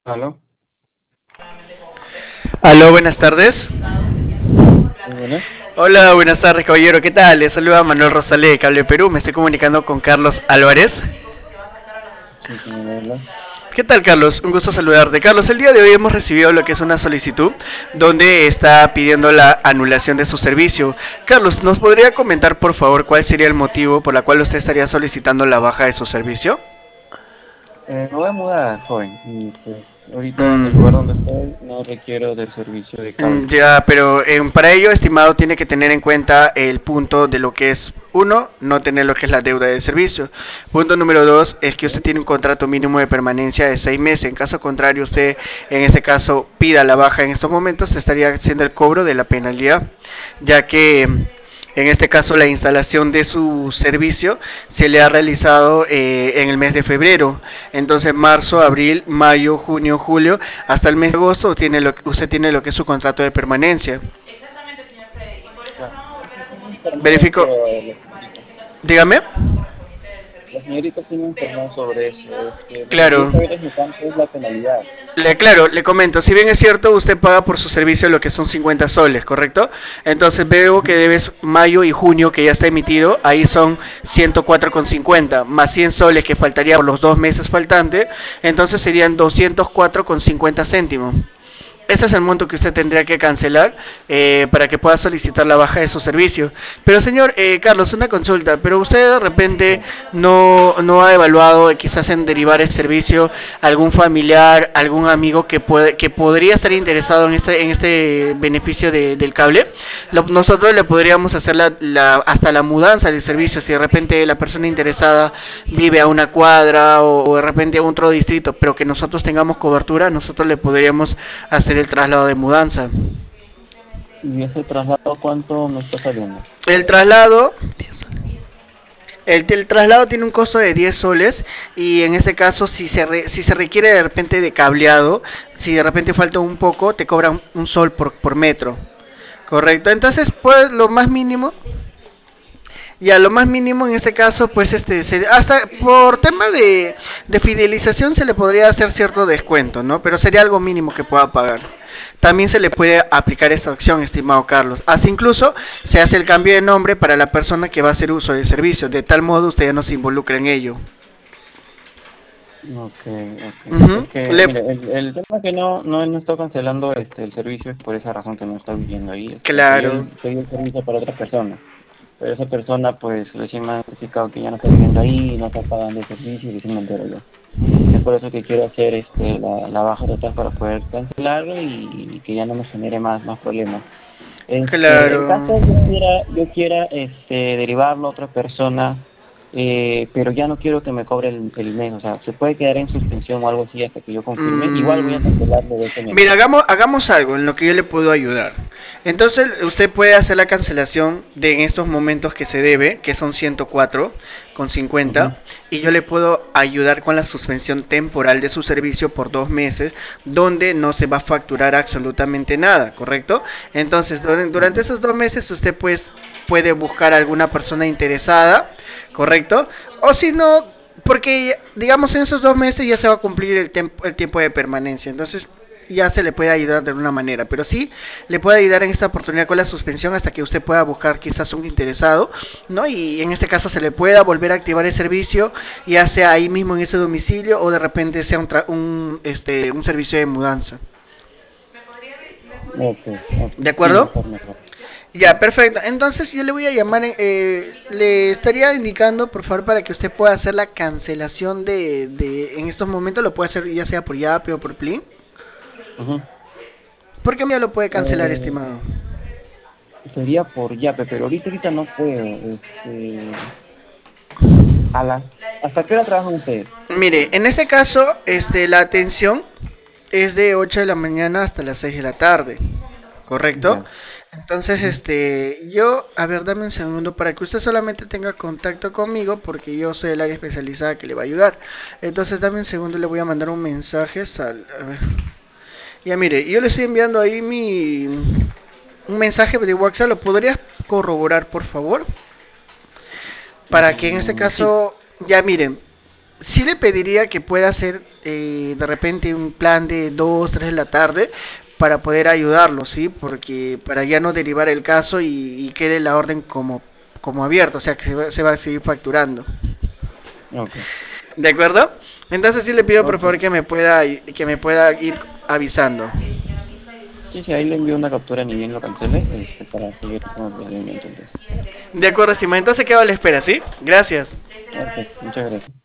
¿Aló? Aló, buenas tardes. Sí, buenas. Hola, buenas tardes, caballero. ¿Qué tal? Les saluda Manuel Rosales de Cable Perú. Me estoy comunicando con Carlos Álvarez. Sí, ¿quién me habla? ¿Qué tal, Carlos? Un gusto saludarte. Carlos, el día de hoy hemos recibido lo que es una solicitud donde está pidiendo la anulación de su servicio. Carlos, ¿nos podría comentar, por favor, cuál sería el motivo por la cual usted estaría solicitando la baja de su servicio? Me voy a mudar, joven, y pues ahorita en el lugar donde Mm. estoy no requiero del servicio de cable. Ya, pero para ello, estimado, tiene que tener en cuenta el punto de lo que es, uno, no tener lo que es la deuda de servicio. Punto número dos, es que usted ¿Sí? tiene un contrato mínimo de permanencia de 6 meses. En caso contrario, usted, en este caso, pida la baja en estos momentos, se estaría haciendo el cobro de la penalidad, ya que en este caso, la instalación de su servicio se le ha realizado en el mes de febrero. Entonces, marzo, Ujú. abril, mayo, junio, julio, hasta el mes de agosto usted tiene lo que es su contrato de permanencia. Claro. Eso sí me informó Verifico. la señorita. Dígame. La señorita sí me informó sobre eso. Lo que quería Claro. saber es de cuánto es la penalidad. Claro, le comento, si bien es cierto, usted paga por su servicio lo que son 50 soles, ¿correcto? Entonces veo que Ujú. debes mayo y junio que ya está emitido, ahí son 104,50, más 100 soles que faltaría por los 2 meses faltantes, entonces serían 204,50 céntimos. Ese es el monto que usted tendría que cancelar para que pueda solicitar la baja de su servicio. Pero señor Carlos, una consulta, pero usted de repente Sí. no ha evaluado quizás en derivar el servicio a algún familiar, algún amigo que podría estar interesado en este beneficio del cable. Nosotros le podríamos hacer hasta la mudanza del servicio si de repente la persona interesada vive a una cuadra o de repente a otro distrito, pero que nosotros tengamos cobertura, nosotros le podríamos hacer el traslado de mudanza. ¿Y ese traslado cuánto me está saliendo? El traslado, el traslado tiene un costo de 10 soles y en este caso si se requiere de repente de cableado, si de repente falta un poco, te cobran un sol por metro. Correcto, entonces pues lo más mínimo, ya lo más mínimo en este caso pues hasta por tema de fidelización se le podría hacer cierto descuento, ¿no? Pero sería algo mínimo que pueda pagar. También se le puede aplicar esta opción, estimado Carlos. Hasta incluso se hace el cambio de nombre para la persona que va a hacer uso del servicio. De tal modo usted ya no se involucra en ello. Ok, ok. Ujú. Es que, Le, mire, el tema es que no estoy cancelando el servicio es por esa razón que no estoy viviendo ahí. claro. Pedí el servicio para otra persona, pero esa persona pues recién me ha notificado que ya no está viviendo ahí, no está pagando el servicio y recién me entero yo. Es por eso que quiero hacer la baja total para poder cancelarlo y que ya no me genere más problemas. En Claro. caso yo quiera derivarlo a otra persona, pero ya no quiero que me cobre el mes, o sea, se puede quedar en suspensión o algo así hasta que yo confirme. Igual voy a Mm, cancelarlo de ese mes. Mira, hagamos algo en lo que yo le puedo ayudar. Entonces, usted puede hacer la cancelación de en estos momentos que se debe, que son 104,50, Ujú. y yo le puedo ayudar con la suspensión temporal de su servicio por 2 meses, donde no se va a facturar absolutamente nada, ¿correcto? Entonces, durante Ok. esos 2 meses, usted pues puede buscar a alguna persona interesada, ¿correcto? O si no, porque digamos en esos 2 meses ya se va a cumplir el tiempo de permanencia. Entonces ya se le puede ayudar de alguna manera. Pero sí le puede ayudar en esta oportunidad con la suspensión hasta que usted pueda buscar quizás un interesado, ¿no? Y en este caso se le pueda volver a activar el servicio, ya sea ahí mismo en ese domicilio o de repente sea un servicio de mudanza. Ok, ok. ¿De Sí, acuerdo? mejor, mejor. Ya, Sí. perfecto. Entonces yo le voy a llamar, le estaría indicando, por favor, para que usted pueda hacer la cancelación en estos momentos, lo puede hacer ya sea por Yape o por Plin. Ujú. ¿Por qué me lo puede cancelar, Eh, estimado? Sería por Yape, pero ahorita no puedo. ¿Hasta qué hora trabajan ustedes? Mire, en este caso, la atención es de 8 de la mañana hasta las 6 de la tarde, ¿correcto? Ya. Entonces, Ujú. a ver, dame un segundo para que usted solamente tenga contacto conmigo, porque yo soy el área especializada que le va a ayudar. Entonces, dame un segundo, le voy a mandar un mensaje. A ver. Ya, mire, yo le estoy enviando ahí un mensaje de WhatsApp. ¿Lo podrías corroborar, por favor? Para que en este Sí. caso, ya miren. sí le pediría que pueda hacer de repente un plan de 2, 3 de la tarde para poder ayudarlo, ¿sí? Porque para ya no derivar el caso y quede la orden como abierta, o sea que se va a seguir facturando. Ok, ¿De acuerdo? Entonces sí le pido por ok. favor que me pueda ir avisando. Sí, sí, ahí le envío una captura ni bien lo cancele, para seguir con el procedimiento entonces. De acuerdo, estimado. Entonces quedo a la espera, ¿sí? Gracias. Ok, muchas gracias.